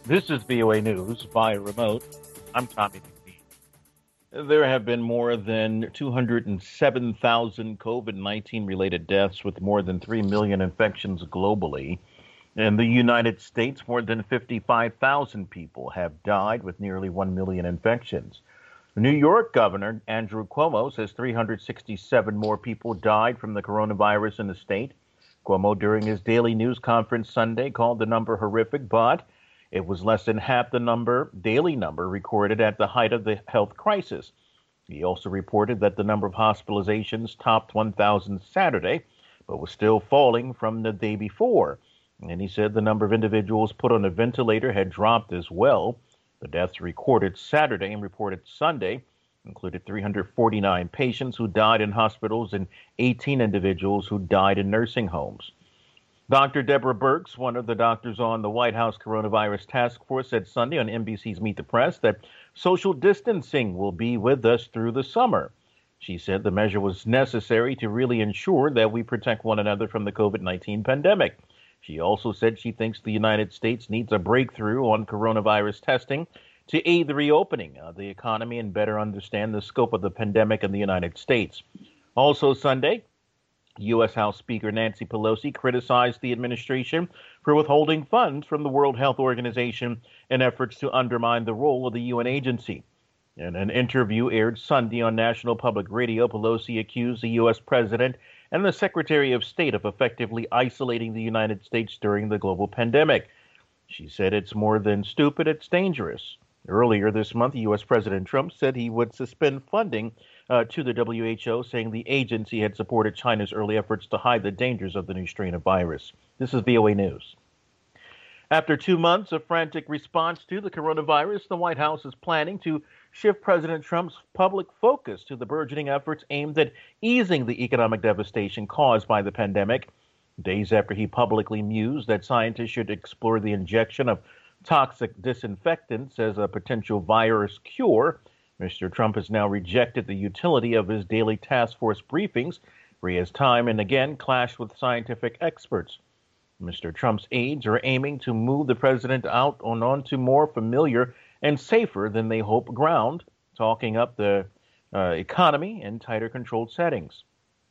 This is VOA News via remote. I'm Tommy McNeil. There have been more than 207,000 COVID 19 related deaths with more than 3 million infections globally. In the United States, more than 55,000 people have died with nearly 1 million infections. New York Governor Andrew Cuomo says 367 more people died from the coronavirus in the state. Cuomo, during his daily news conference Sunday, called the number horrific, but it was less than half the daily number recorded at the height of the health crisis. He also reported that the number of hospitalizations topped 1,000 Saturday, but was still falling from the day before. And he said the number of individuals put on a ventilator had dropped as well. The deaths recorded Saturday and reported Sunday included 349 patients who died in hospitals and 18 individuals who died in nursing homes. Dr. Deborah Birx, one of the doctors on the White House Coronavirus Task Force, said Sunday on NBC's Meet the Press that social distancing will be with us through the summer. She said the measure was necessary to really ensure that we protect one another from the COVID-19 pandemic. She also said she thinks the United States needs a breakthrough on coronavirus testing to aid the reopening of the economy and better understand the scope of the pandemic in the United States. Also Sunday, U.S. House Speaker Nancy Pelosi criticized the administration for withholding funds from the World Health Organization in efforts to undermine the role of the UN agency. In an interview aired Sunday on National Public Radio, Pelosi accused the U.S. President and the Secretary of State of effectively isolating the United States during the global pandemic. She said it's more than stupid, it's dangerous. Earlier this month, U.S. President Trump said he would suspend funding to the WHO, saying the agency had supported China's early efforts to hide the dangers of the new strain of virus. This is VOA News. After 2 months of frantic response to the coronavirus, the White House is planning to shift President Trump's public focus to the burgeoning efforts aimed at easing the economic devastation caused by the pandemic. Days after he publicly mused that scientists should explore the injection of toxic disinfectants as a potential virus cure, Mr. Trump has now rejected the utility of his daily task force briefings, where he has time and again clashed with scientific experts. Mr. Trump's aides are aiming to move the president out onto more familiar and safer than they hope ground, talking up the economy in tighter controlled settings.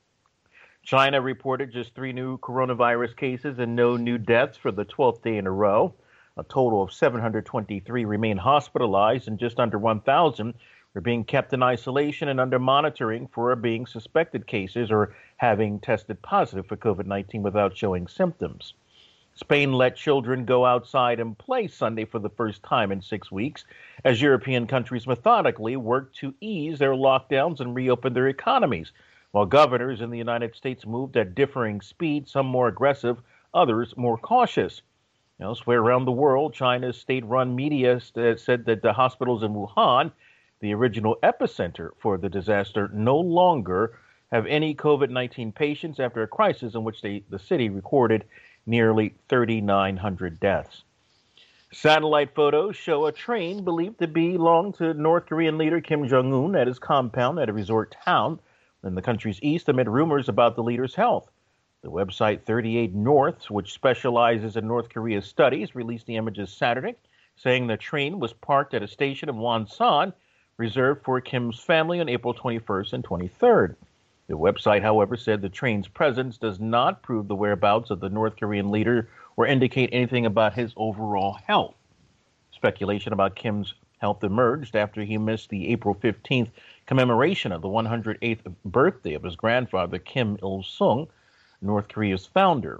China reported just 3 new coronavirus cases and no new deaths for the 12th day in a row. A total of 723 remain hospitalized and just under 1,000 are being kept in isolation and under monitoring for being suspected cases or having tested positive for COVID-19 without showing symptoms. Spain let children go outside and play Sunday for the first time in 6 weeks as European countries methodically work to ease their lockdowns and reopen their economies, while governors in the United States moved at differing speeds, some more aggressive, others more cautious. Elsewhere around the world, China's state-run media said that the hospitals in Wuhan, the original epicenter for the disaster, no longer have any COVID-19 patients after a crisis in which the city recorded nearly 3,900 deaths. Satellite photos show a train believed to belong to North Korean leader Kim Jong-un at his compound at a resort town in the country's east amid rumors about the leader's health. The website 38 North, which specializes in North Korea studies, released the images Saturday, saying the train was parked at a station in Wonsan, reserved for Kim's family on April 21st and 23rd. The website, however, said the train's presence does not prove the whereabouts of the North Korean leader or indicate anything about his overall health. Speculation about Kim's health emerged after he missed the April 15th commemoration of the 108th birthday of his grandfather, Kim Il-sung, North Korea's founder.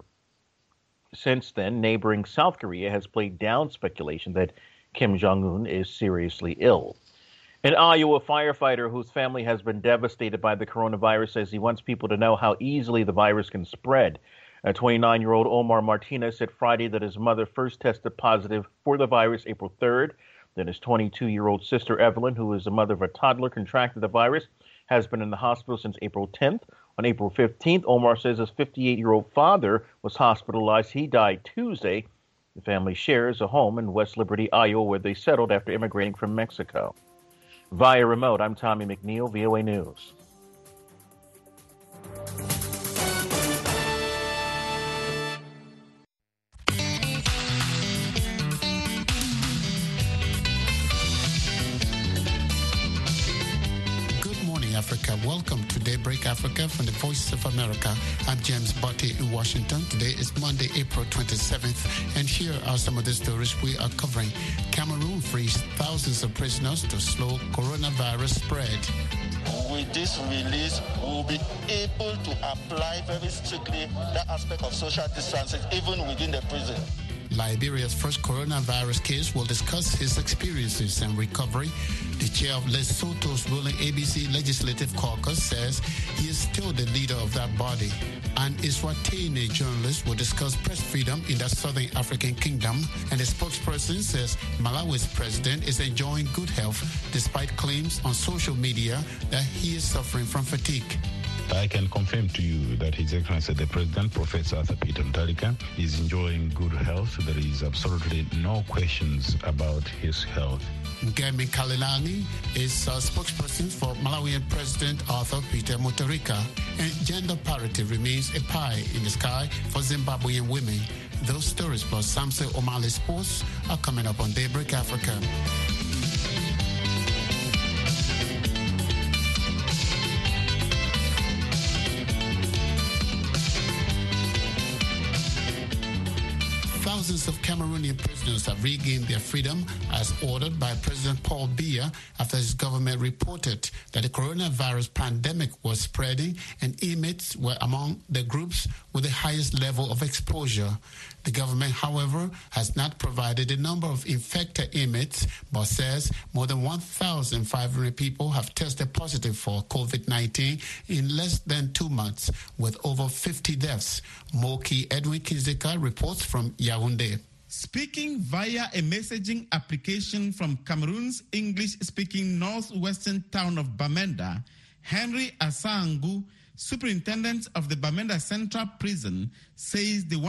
Since then, neighboring South Korea has played down speculation that Kim Jong-un is seriously ill. An Iowa firefighter whose family has been devastated by the coronavirus says he wants people to know how easily the virus can spread. A 29-year-old Omar Martinez said Friday that his mother first tested positive for the virus April 3rd. Then his 22-year-old sister Evelyn, who is the mother of a toddler, contracted the virus, has been in the hospital since April 10th. On April 15th, Omar says his 58-year-old father was hospitalized. He died Tuesday. The family shares a home in West Liberty, Iowa, where they settled after immigrating from Mexico. Via remote, I'm Tommy McNeil, VOA News. Africa. Welcome to Daybreak Africa from the Voice of America. I'm James Botti in Washington. Today is Monday, April 27th, and here are some of the stories we are covering. Cameroon frees thousands of prisoners to slow coronavirus spread. With this release, we'll be able to apply very strictly that aspect of social distancing even within the prison. Liberia's first coronavirus case will discuss his experiences and recovery. The chair of Lesotho's ruling ABC Legislative Caucus says he is still the leader of that body. An Eswatini journalist will discuss press freedom in that southern African kingdom. And the spokesperson says Malawi's president is enjoying good health despite claims on social media that he is suffering from fatigue. I can confirm to you that His Excellency the President, Professor Arthur Peter Mutharika, is enjoying good health. There is absolutely no questions about his health. Ngemi Kalilani is a spokesperson for Malawian President Arthur Peter Mutharika. And gender parity remains a pie in the sky for Zimbabwean women. Those stories plus Samson Omali Sports are coming up on Daybreak Africa. Thousands of Cameroonian prisoners have regained their freedom as ordered by President Paul Biya after his government reported that the coronavirus pandemic was spreading and inmates were among the groups with the highest level of exposure. The government, however, has not provided the number of infected inmates, but says more than 1,500 people have tested positive for COVID-19 in less than 2 months, with over 50 deaths. Moki Edwin Kinzeka reports from Yaoundé. Speaking via a messaging application from Cameroon's English-speaking northwestern town of Bamenda, Henry Asangu, superintendent of the Bamenda Central Prison, says the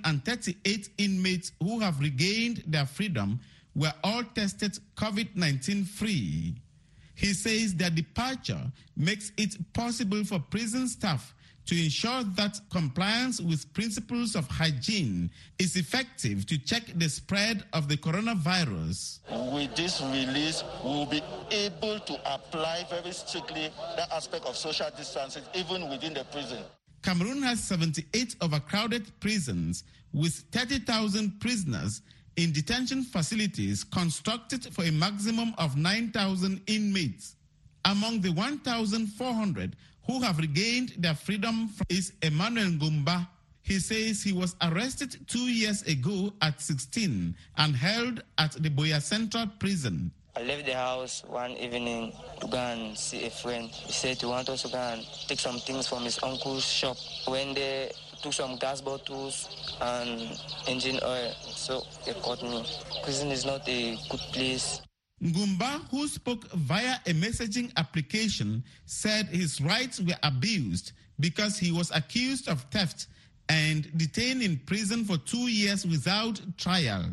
138 inmates who have regained their freedom were all tested COVID-19 free. He says their departure makes it possible for prison staff to ensure that compliance with principles of hygiene is effective to check the spread of the coronavirus. With this release, we'll be able to apply very strictly that aspect of social distancing even within the prison. Cameroon has 78 overcrowded prisons with 30,000 prisoners in detention facilities constructed for a maximum of 9,000 inmates. Among the 1,400 who have regained their freedom is Emmanuel Ngumba. He says he was arrested 2 years ago at 16 and held at the Boya Central Prison. I left the house one evening to go and see a friend. He said he wanted us to go and take some things from his uncle's shop. When they took some gas bottles and engine oil, so they caught me. Prison is not a good place. Ngumba, who spoke via a messaging application, said his rights were abused because he was accused of theft and detained in prison for 2 years without trial.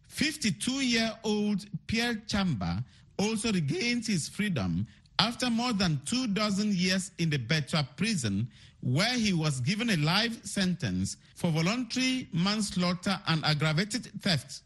52-year-old Pierre Chamba also regained his freedom after more than 24 years in the Betra prison, where he was given a life sentence for voluntary manslaughter and aggravated theft.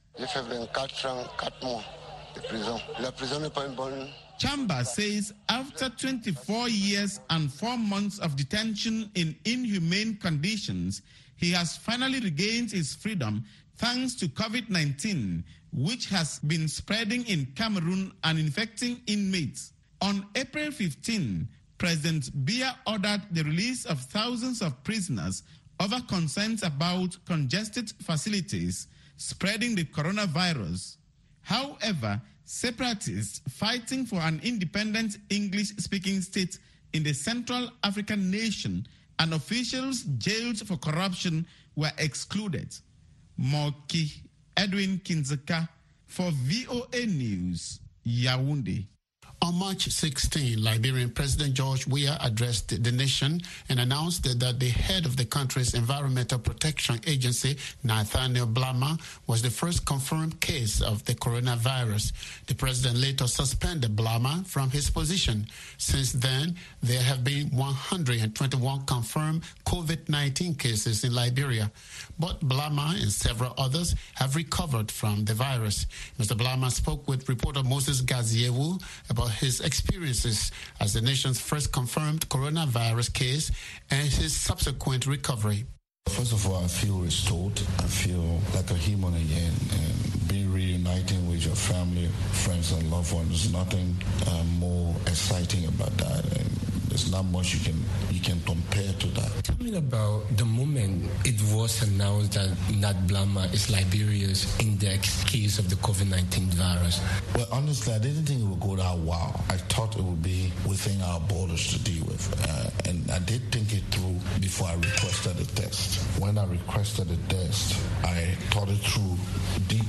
Chamba says after 24 years and 4 months of detention in inhumane conditions, he has finally regained his freedom thanks to COVID-19, which has been spreading in Cameroon and infecting inmates. On April 15, President Biya ordered the release of thousands of prisoners over concerns about congested facilities spreading the coronavirus. However, separatists fighting for an independent English-speaking state in the Central African nation and officials jailed for corruption were excluded. Moki Edwin Kinzeka for VOA News, Yaoundé. On March 16, Liberian President George Weah addressed the nation and announced that the head of the country's Environmental Protection Agency, Nathaniel Blama, was the first confirmed case of the coronavirus. The president later suspended Blama from his position. Since then, there have been 121 confirmed COVID-19 cases in Liberia. But Blama and several others have recovered from the virus. Mr. Blama spoke with reporter Moses Gaziewu about about his experiences as the nation's first confirmed coronavirus case and his subsequent recovery. First of all, I feel restored. I feel like a human again, and being reuniting with your family, friends, and loved ones, nothing more exciting about that. And there's not much you can compare to that. Tell me about the moment it was announced that Nat Blama is Liberia's index case of the COVID-19 virus. Well, honestly, I didn't think it would go that well. I thought it would be within our borders to deal with. And I did think it through before I requested the test. When I requested the test, I thought it through deep,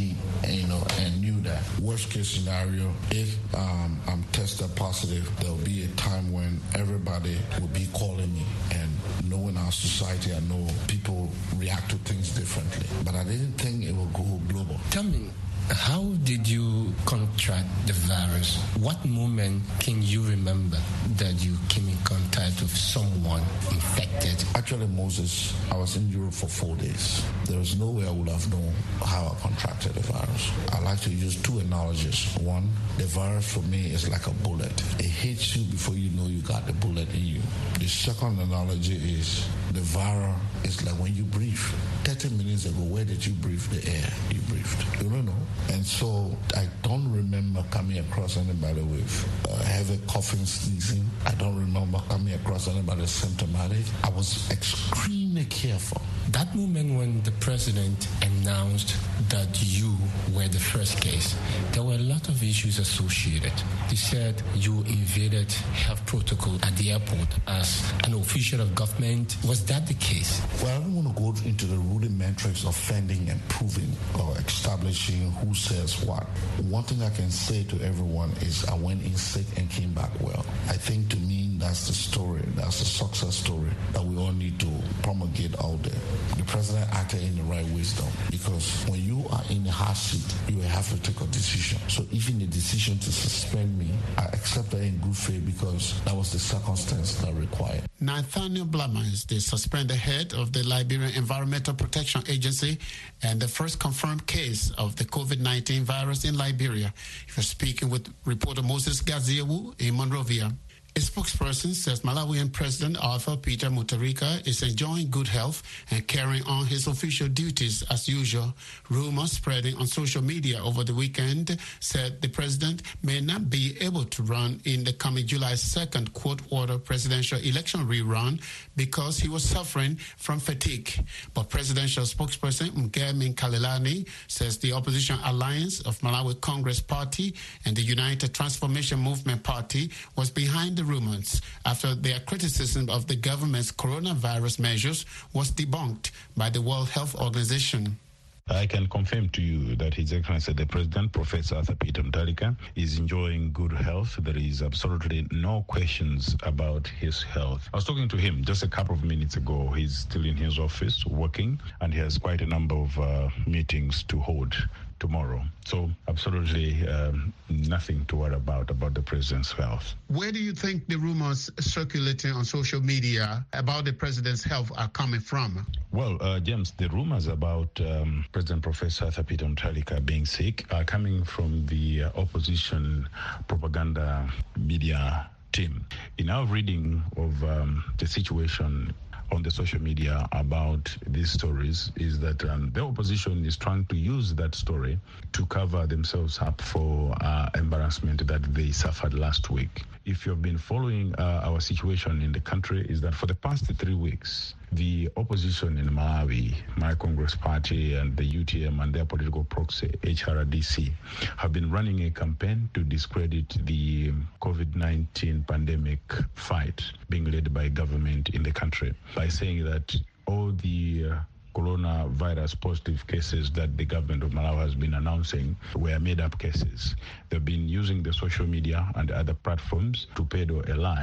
and knew that worst case scenario, if I'm tested positive, there'll be a time when everybody will be calling me, and knowing our society, I know people react to things differently. But I didn't think it would go global. Tell me, how did you contract the virus? What moment can you remember that you came in contact with someone infected? Actually, Moses, I was in Europe for 4 days. There was no way I would have known how I contracted the virus. I like to use two analogies. One, the virus for me is like a bullet. It hits you before you know you got the bullet in you. The second analogy is the virus is like when you breathe. 30 minutes ago, where did you breathe the air you breathed? You don't know. And so I don't remember coming across anybody with heavy coughing, sneezing. I don't remember coming across anybody symptomatic. I was extremely careful. That moment when the president announced that you were the first case, there were a lot of issues associated. He said you invaded health protocol at the airport as an official of government. Was that the case? Well, I don't want to go into the rudimentary of fending and proving or establishing who says what. One thing I can say to everyone is I went in sick and came back well. I think to me that's the story, that's the success story that we all need to promulgate out there. The president acted in the right wisdom, because when you are in the hot seat, you will have to take a decision. So even the decision to suspend me, I accepted in good faith because that was the circumstance that required. Nathaniel Blama is the suspended head of the Liberian Environmental Protection Agency and the first confirmed case of the COVID-19 virus in Liberia. You're speaking with reporter Moses Gaziewu in Monrovia. A spokesperson says Malawian President Arthur Peter Mutharika is enjoying good health and carrying on his official duties as usual. Rumors spreading on social media over the weekend said the president may not be able to run in the coming July 2nd court-order presidential election rerun because he was suffering from fatigue. But presidential spokesperson Mgemi Kalelani says the opposition alliance of Malawi Congress Party and the United Transformation Movement Party was behind the rumors after their criticism of the government's coronavirus measures was debunked by the World Health Organization. I can confirm to you that His Excellency the President, Professor Arthur Peter Mutharika, is enjoying good health. There is absolutely no questions about his health. I was talking to him just a couple of minutes ago. He's still in his office working, and he has quite a number of meetings to hold tomorrow. So absolutely nothing to worry about the president's health. Where do you think the rumors circulating on social media about the president's health are coming from? Well, James, the rumors about President Professor Arthur Peter Mutharika being sick are coming from the opposition propaganda media team. In our reading of the situation on the social media about these stories is that the opposition is trying to use that story to cover themselves up for embarrassment that they suffered last week. If you've been following our situation in the country, is that for the past 3 weeks, the opposition in Malawi, my Congress Party and the UTM and their political proxy, HRDC, have been running a campaign to discredit the COVID-19 pandemic fight being led by government in the country by saying that all the coronavirus positive cases that the government of Malawi has been announcing were made-up cases. They've been using the social media and other platforms to peddle a lie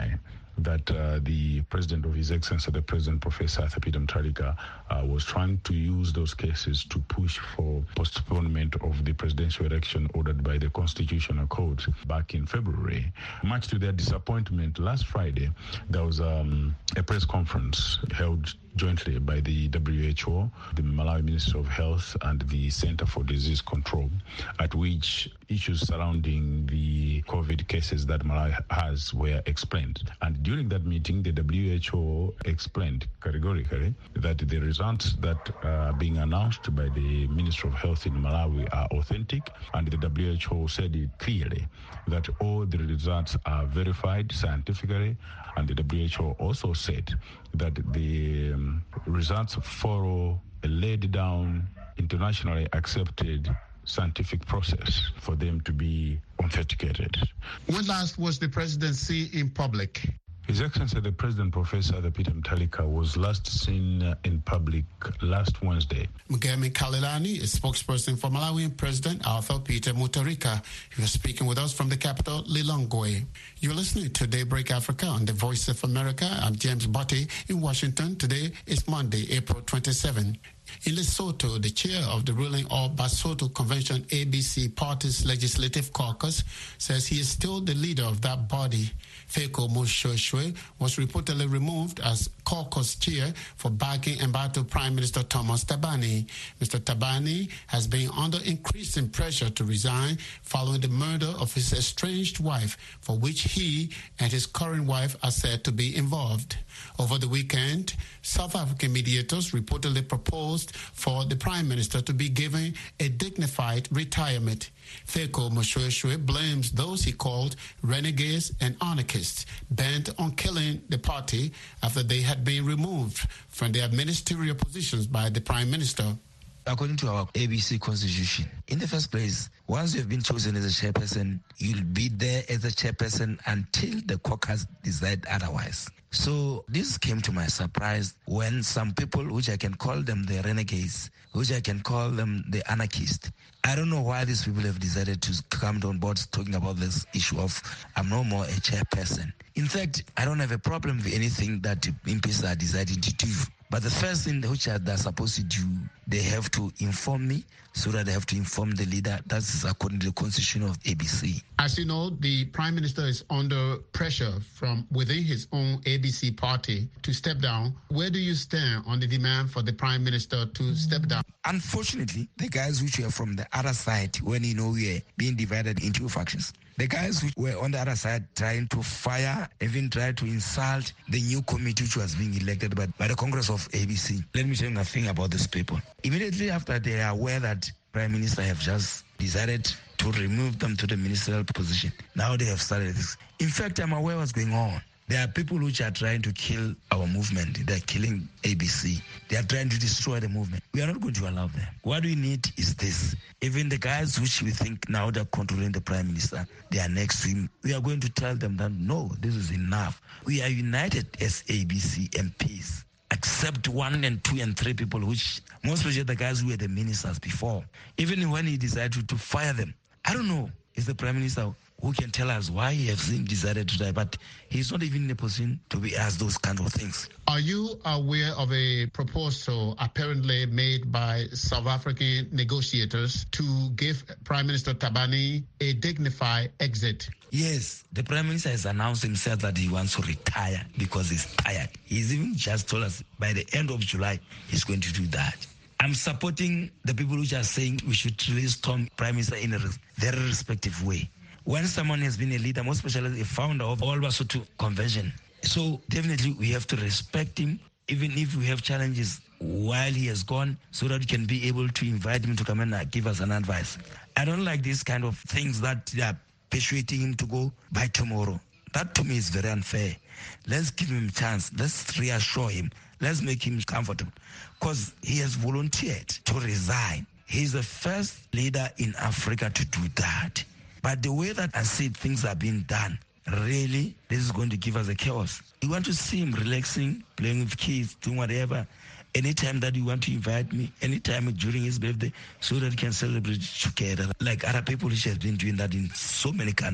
that the President of His Excellency, the President Professor Thapido Mutharika, was trying to use those cases to push for postponement of the presidential election ordered by the Constitutional Court back in February. Much to their disappointment, last Friday, there was a press conference held jointly by the WHO, the Malawi Ministry of Health, and the Center for Disease Control, at which issues surrounding the COVID cases that Malawi has were explained. And during that meeting, the WHO explained categorically that the results that are being announced by the Ministry of Health in Malawi are authentic, and the WHO said it clearly that all the results are verified scientifically, and the WHO also said that the results follow a laid down, internationally accepted scientific process for them to be authenticated. When last was the presidency in public? His Excellency, the President Professor Thapido Mutharika was last seen in public last Wednesday. Mugemi Kalilani is spokesperson for Malawian President Arthur Peter Mutharika. He was speaking with us from the capital, Lilongwe. You're listening to Daybreak Africa on the Voice of America. I'm James Botti in Washington. Today is Monday, April 27. In Lesotho, the chair of the ruling All Basotho Convention ABC Party's Legislative Caucus says he is still the leader of that body. Feko Moshoshwe was reportedly removed as caucus chair for backing Embattled Prime Minister Thomas Thabane. Mr. Thabane has been under increasing pressure to resign following the murder of his estranged wife, for which he and his current wife are said to be involved. Over the weekend, South African mediators reportedly proposed for the Prime Minister to be given a dignified retirement. Feko Moshoshwe blames those he called renegades and anarchists bent on killing the party after they had been removed from their ministerial positions by the Prime Minister. According to our ABC constitution, in the first place, once you have been chosen as a chairperson, you'll be there as a chairperson until the caucus decide otherwise. So this came to my surprise when some people, which I can call them the renegades, which I can call them the anarchists, I don't know why these people have decided to come on board talking about this issue of I'm no more a chairperson. In fact, I don't have a problem with anything that MPs are deciding to do. But the first thing which they're supposed to do, they have to inform me so that they have to inform the leader. That's according to the constitution of ABC. As you know, the Prime Minister is under pressure from within his own ABC party to step down. Where do you stand on the demand for the Prime Minister to step down? Unfortunately, the guys which were from the other side, when we are being divided into factions, the guys who were on the other side trying to fire, even try to insult the new committee which was being elected by the Congress of ABC. Let me tell you a thing about these people. Immediately after they are aware that Prime Minister have just decided to remove them to the ministerial position, now they have started this. In fact, I'm aware what's going on. There are people which are trying to kill our movement. They're killing ABC. They are trying to destroy the movement. We are not going to allow them. What we need is this. Even the guys which we think now they're controlling the Prime Minister, they are next to him. We are going to tell them that, no, this is enough. We are united as ABC MPs, except 1 and 2 and 3 people, which most especially the guys who were the ministers before. Even when he decided to fire them, I don't know if the Prime Minister who can tell us why he has decided to die, but he's not even in a position to be asked those kind of things. Are you aware of a proposal apparently made by South African negotiators to give Prime Minister Thabane a dignified exit? Yes, the Prime Minister has announced himself that he wants to retire because he's tired. He's even just told us by the end of July he's going to do that. I'm supporting the people who are saying we should release Prime Minister in a very respective way. When someone has been a leader, most especially a founder of All Basotho Convention, so definitely we have to respect him, even if we have challenges while he has gone, so that we can be able to invite him to come and give us an advice. I don't like these kind of things that they are persuading him to go by tomorrow. That to me is very unfair. Let's give him a chance. Let's reassure him. Let's make him comfortable, because he has volunteered to resign. He's the first leader in Africa to do that. But the way that I see things are being done, really, this is going to give us a chaos. We want to see him relaxing, playing with kids, doing whatever. Anytime that you want to invite me, anytime during his birthday, so that we can celebrate together, like other people who have been doing that in so many countries.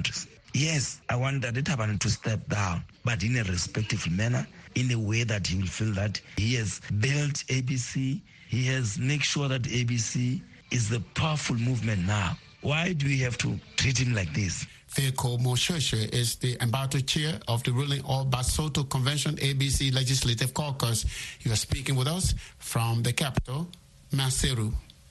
Yes, I want Thabane to step down, but in a respectful manner, in a way that he will feel that he has built ABC, he has made sure that ABC is the powerful movement now. Why do we have to treat him like this? Feiko Mosheshe is the embattled chair of the ruling All Basotho Convention ABC Legislative Caucus. He was speaking with us from the capital, Maseru.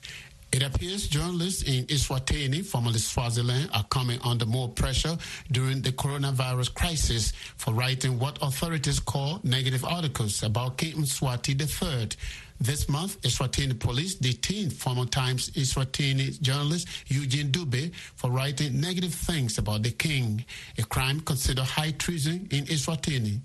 It appears journalists in Eswatini, formerly Swaziland, are coming under more pressure during the coronavirus crisis for writing what authorities call negative articles about King Mswati III. This month, Eswatini police detained former Times Eswatini journalist Eugene Dube for writing negative things about the king, a crime considered high treason in Eswatini.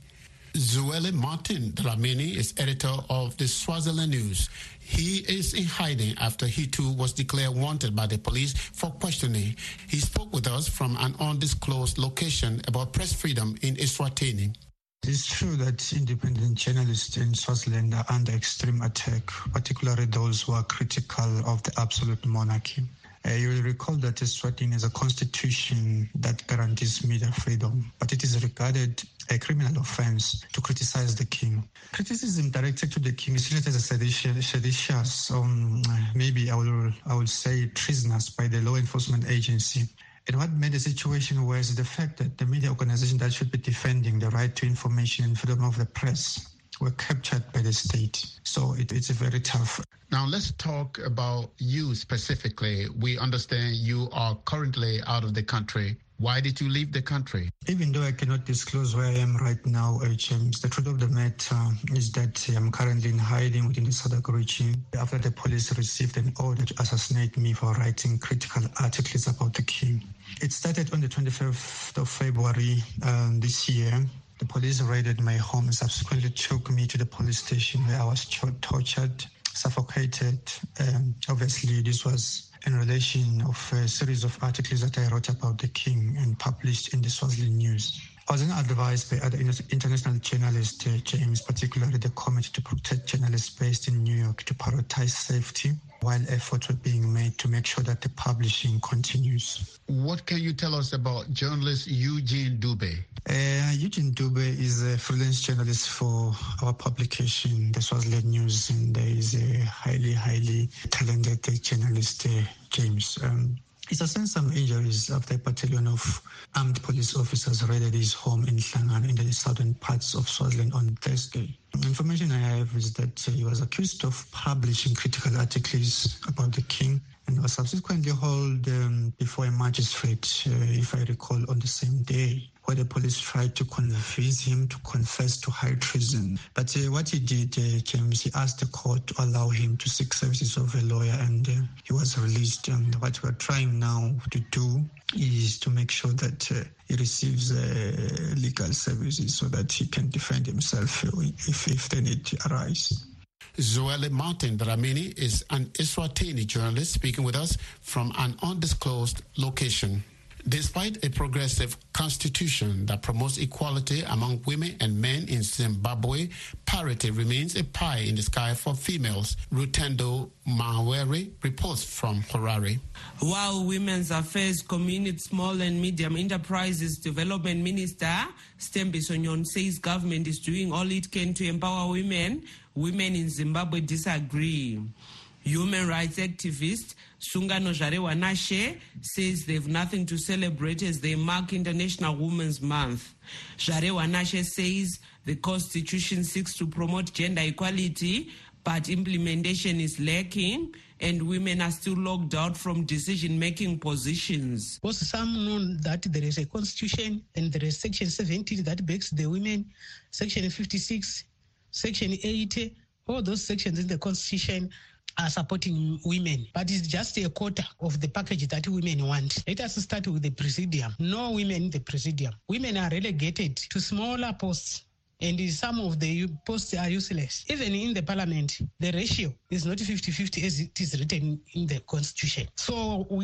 Zweli Martin Dlamini is editor of the Swaziland News. He is in hiding after he too was declared wanted by the police for questioning. He spoke with us from an undisclosed location about press freedom in Eswatini. It's true that independent journalists in Swaziland are under extreme attack, particularly those who are critical of the absolute monarchy. You will recall that Eswatini has a constitution that guarantees media freedom, but it is regarded a criminal offense to criticize the king. Criticism directed to the king is treated as a seditious, maybe I will say treasonous by the law enforcement agency. And what made the situation worse is the fact that the media organization that should be defending the right to information and freedom of the press were captured by the state. So it's very tough. Now let's talk about you specifically. We understand you are currently out of the country. Why did you leave the country? Even though I cannot disclose where I am right now, James, the truth of the matter is that I'm currently in hiding within the SADC region after the police received an order to assassinate me for writing critical articles about the king. It started on the 25th of February this year. The police raided my home and subsequently took me to the police station where I was tortured, suffocated. Obviously, this was in relation of a series of articles that I wrote about the king and published in the Swaziland News. I was then advised by other international journalists, James, particularly the Committee to Protect Journalists based in New York, to prioritize safety while efforts were being made to make sure that the publishing continues. What can you tell us about journalist Eugene Dube? Eugene Dube is a freelance journalist for our publication, the Swaziland News, and there is a highly talented journalist, James. He sustained some injuries after a battalion of armed police officers raided his home in Hlangana in the southern parts of Swaziland on Thursday. Information I have is that he was accused of publishing critical articles about the king and was subsequently hauled before a magistrate, if I recall, on the same day, where the police tried to convince him to confess to high treason. But what he did, James, he asked the court to allow him to seek services of a lawyer, and he was released. What we're trying now to do is to make sure that he receives legal services so that he can defend himself if the need arises. Zweli Martin Dlamini is an Eswatini journalist speaking with us from an undisclosed location. Despite a progressive constitution that promotes equality among women and men in Zimbabwe, parity remains a pie in the sky for females. Rutendo Mawere reports from Harare. While Women's Affairs Community Small and Medium Enterprises Development Minister Stembiso Nyon says government is doing all it can to empower women, women in Zimbabwe disagree. Human rights activist Sungano Jarewa Nashe says they have nothing to celebrate as they mark International Women's Month. Jarewa Nashe says the Constitution seeks to promote gender equality, but implementation is lacking and women are still locked out from decision-making positions. Also, some know that there is a Constitution and there is Section 70 that backs the women, Section 56, Section 80, all those sections in the Constitution are supporting women, but it's just a quarter of the package that women want. Let us start with the presidium. No women in the presidium. Women are relegated to smaller posts, and some of the posts are useless. Even in the parliament, the ratio is not 50-50 as it is written in the Constitution. So we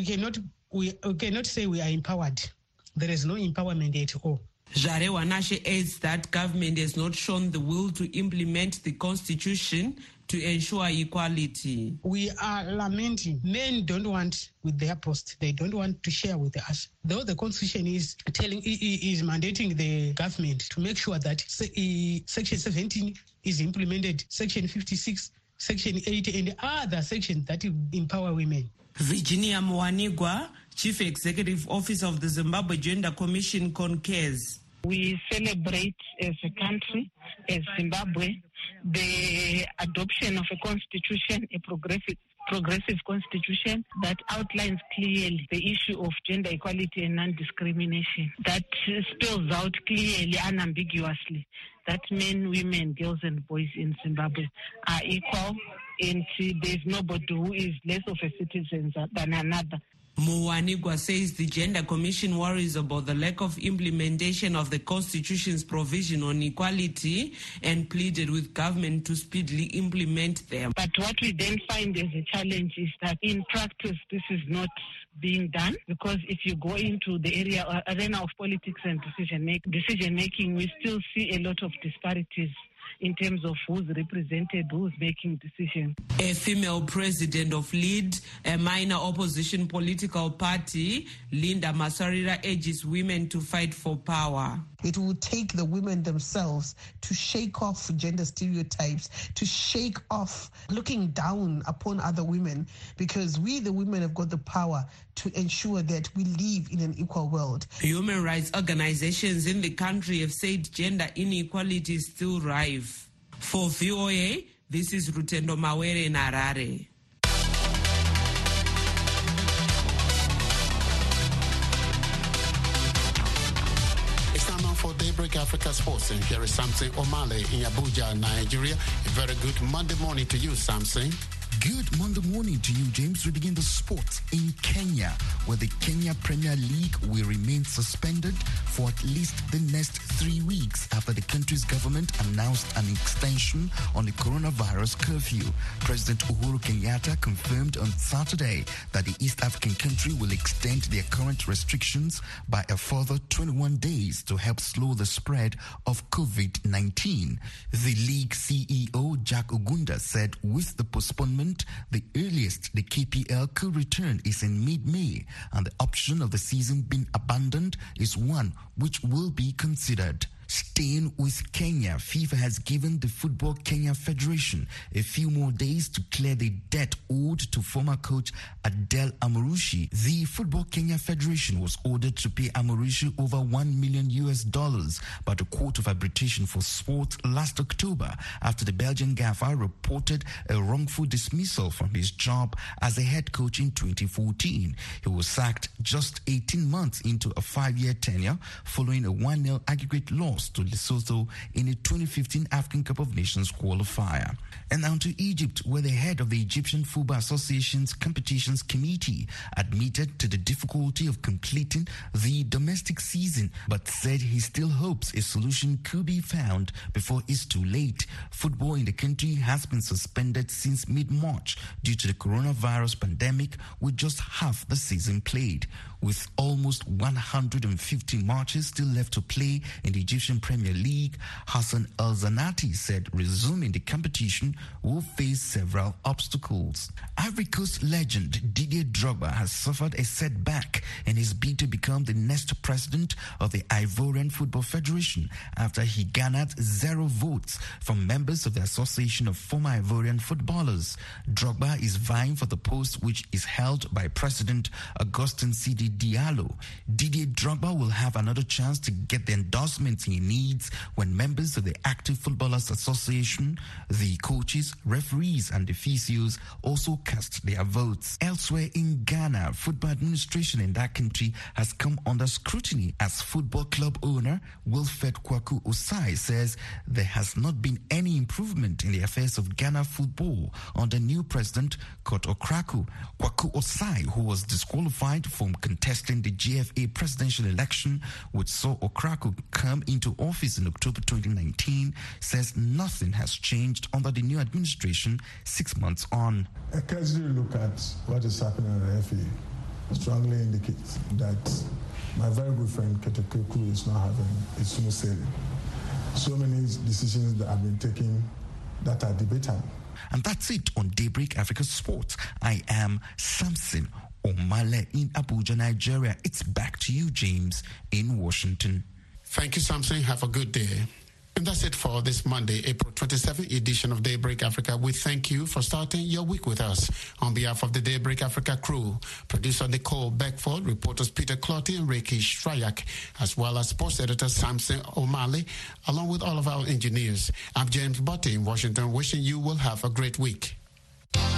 cannot say we are empowered. There is no empowerment at all. Jarewa Nashe adds that government has not shown the will to implement the Constitution to ensure equality. We are lamenting. Men don't want with their post. They don't want to share with us. Though the constitution is mandating the government to make sure that Section 17 is implemented, Section 56, Section 80, and other sections that empower women. Virginia Mwanigwa, Chief Executive Officer of the Zimbabwe Gender Commission, concurs. We celebrate as a country, as Zimbabwe, the adoption of a constitution, a progressive constitution that outlines clearly the issue of gender equality and non-discrimination, that spells out clearly, unambiguously, that men, women, girls and boys in Zimbabwe are equal, and there's nobody who is less of a citizen than another. Mwanigwa says the Gender Commission worries about the lack of implementation of the Constitution's provision on equality and pleaded with government to speedily implement them. But what we then find as a challenge is that in practice this is not being done, because if you go into the arena of politics and decision making, we still see a lot of disparities in terms of who's represented, who's making decisions. A female president of LEAD, a minor opposition political party, Linda Masarira, urges women to fight for power. It will take the women themselves to shake off gender stereotypes, to shake off looking down upon other women, because we, the women, have got the power to ensure that we live in an equal world. Human rights organizations in the country have said gender inequality is still rife. For VOA, this is Rutendo Mawere in Harare. For Daybreak Africa Sports, and here is Samson Omale in Abuja, Nigeria. A very good Monday morning to you, Samson. Good Monday morning to you, James. We begin the sport in Kenya, where the Kenya Premier League will remain suspended for at least the next 3 weeks after the country's government announced an extension on the coronavirus curfew. President Uhuru Kenyatta confirmed on Saturday that the East African country will extend their current restrictions by a further 21 days to help slow the spread of COVID-19. The league CEO, Jack Ogunda, said with the postponement, the earliest the KPL could return is in mid-May, and the option of the season being abandoned is one which will be considered. Staying with Kenya, FIFA has given the Football Kenya Federation a few more days to clear the debt owed to former coach Adel Amorushi. The Football Kenya Federation was ordered to pay Amorushi over $1 million by the Court of Arbitration for Sport last October after the Belgian gaffer reported a wrongful dismissal from his job as a head coach in 2014. He was sacked just 18 months into a 5-year tenure following a 1-0 aggregate loss to Lesotho in a 2015 African Cup of Nations qualifier. And now to Egypt, where the head of the Egyptian Football Association's Competitions Committee admitted to the difficulty of completing the domestic season, but said he still hopes a solution could be found before it's too late. Football in the country has been suspended since mid-March due to the coronavirus pandemic, with just half the season played. With almost 150 matches still left to play in the Egyptian Premier League, Hassan El-Zanati said resuming the competition will face several obstacles. Ivory Coast legend Didier Drogba has suffered a setback in his bid to become the next president of the Ivorian Football Federation after he garnered 0 votes from members of the Association of Former Ivorian Footballers. Drogba is vying for the post, which is held by President Augustin Sidi Diallo. Didier Drogba will have another chance to get the endorsements he needs when members of the Active Footballers Association, the coaches, referees and the physios also cast their votes. Elsewhere in Ghana, football administration in that country has come under scrutiny as football club owner Wilfred Kwaku Osai says there has not been any improvement in the affairs of Ghana football under new president Kurt Okraku. Kwaku Osai, who was disqualified from contesting the GFA presidential election, which saw Okraku come into office in October 2019, says nothing has changed under the new administration 6 months on. A casual look at what is happening at the FA strongly indicates that my very good friend Ketekeku is not having a smooth sailing. So many decisions that have been taken that are debatable. And that's it on Daybreak Africa Sports. I am Samson Omale in Abuja, Nigeria. It's back to you, James, in Washington. Thank you, Samson. Have a good day. And that's it for this Monday, April 27th edition of Daybreak Africa. We thank you for starting your week with us. On behalf of the Daybreak Africa crew, producer Nicole Beckford, reporters Peter Clotty and Reiki Shrayak, as well as sports editor Samson O'Malley, along with all of our engineers. I'm James Butte in Washington, wishing you will have a great week.